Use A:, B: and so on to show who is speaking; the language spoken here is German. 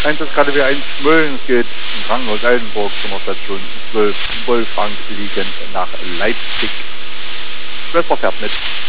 A: Einsatz gerade wieder ein Schmölln. Es geht im Krankenhaus Altenburg zur Station 12 Wolfgang liegend nach Leipzig. Schwester fährt mit.